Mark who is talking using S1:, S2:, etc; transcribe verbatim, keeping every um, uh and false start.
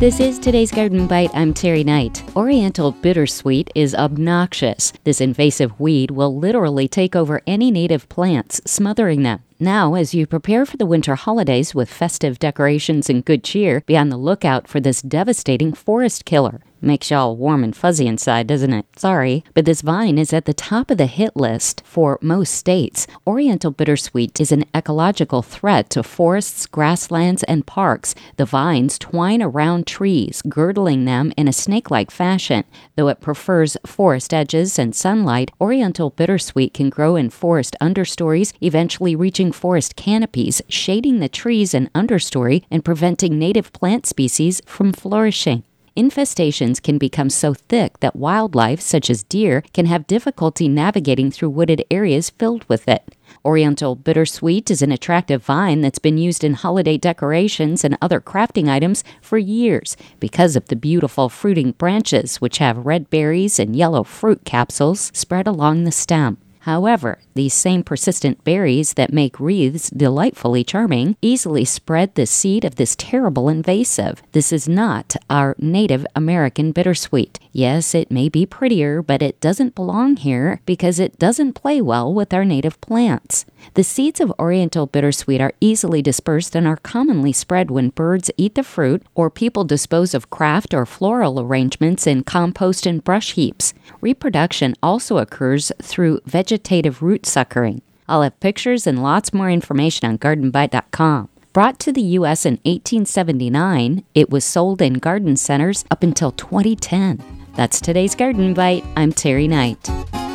S1: This is today's Garden Bite. I'm Terry Knight. Oriental bittersweet is obnoxious. This invasive weed will literally take over any native plants, smothering them. Now, as you prepare for the winter holidays with festive decorations and good cheer, be on the lookout for this devastating forest killer. Makes y'all warm and fuzzy inside, doesn't it? Sorry, but this vine is at the top of the hit list for most states. Oriental bittersweet is an ecological threat to forests, grasslands, and parks. The vines twine around trees, girdling them in a snake-like fashion. Though it prefers forest edges and sunlight, Oriental bittersweet can grow in forest understories, eventually reaching forest canopies, shading the trees and understory and preventing native plant species from flourishing. Infestations can become so thick that wildlife, such as deer, can have difficulty navigating through wooded areas filled with it. Oriental bittersweet is an attractive vine that's been used in holiday decorations and other crafting items for years because of the beautiful fruiting branches, which have red berries and yellow fruit capsules spread along the stem. However, these same persistent berries that make wreaths delightfully charming easily spread the seed of this terrible invasive. This is not our native American bittersweet. Yes, it may be prettier, but it doesn't belong here because it doesn't play well with our native plants. The seeds of Oriental bittersweet are easily dispersed and are commonly spread when birds eat the fruit or people dispose of craft or floral arrangements in compost and brush heaps. Reproduction also occurs through vegetative root suckering. I'll have pictures and lots more information on garden bite dot com. Brought to the U S in eighteen seventy-nine, it was sold in garden centers up until twenty ten. That's today's Garden Bite. I'm Terry Knight.